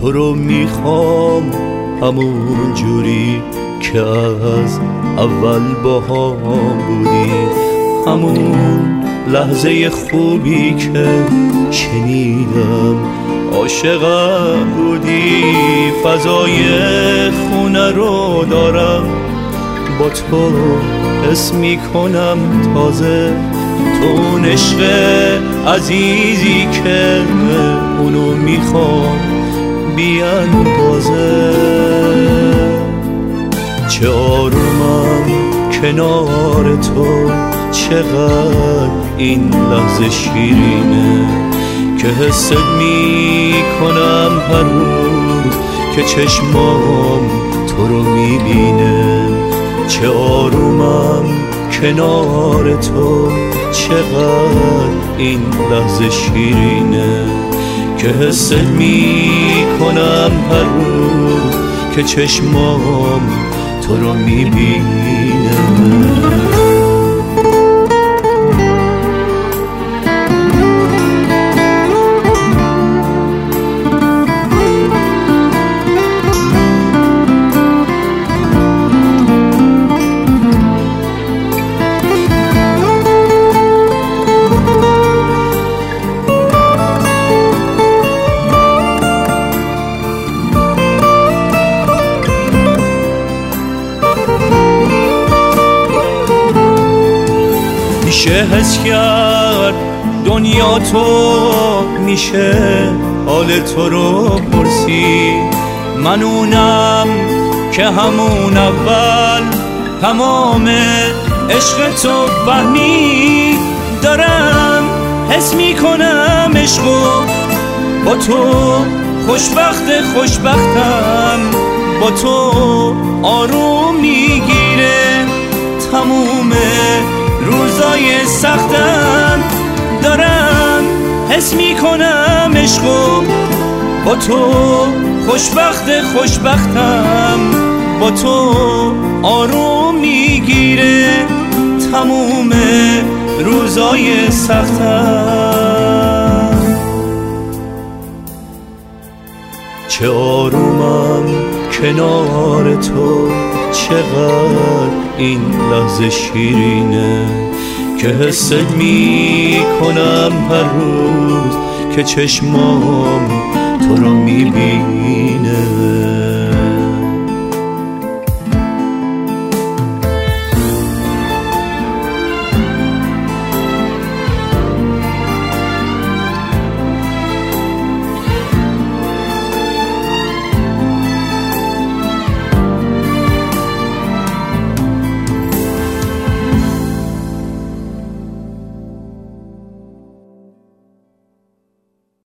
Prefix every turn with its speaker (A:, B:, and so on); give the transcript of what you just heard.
A: تو رو میخوام همون جوری که از اول با هم بودی، همون لحظه خوبی که شنیدم عاشقم بودی. فضای خونه رو دارم با تو حس میکنم تازه، تو اون عشق عزیزی که اونو میخوام بی اندازه. چه آرومم کنار تو، چقدر این لحظه شیرینه که حست میکنم هر روز که چشمام تو رو میبینه. چه آرومم کنار تو، چقدر این لحظه شیرینه که حست میکنم هر روز که چشمام تو رو میبینه. میشه حس کرد دنیا تو، میشه حال تو رو پرسی. من اونم که همون اول تمام عشق تو فهمی دارم، حس میکنم عشقو با تو خوشبختم، با تو آروم میگیره تموم روزای سختم. دارم حس میکنم عشقو با تو خوشبختم، با تو آروم میگیره تموم روزای سختم. چه آرومم کنار تو، چقدر این لحظه شیرینه که حست میکنم هر روز که چشمام تو رو میبینه.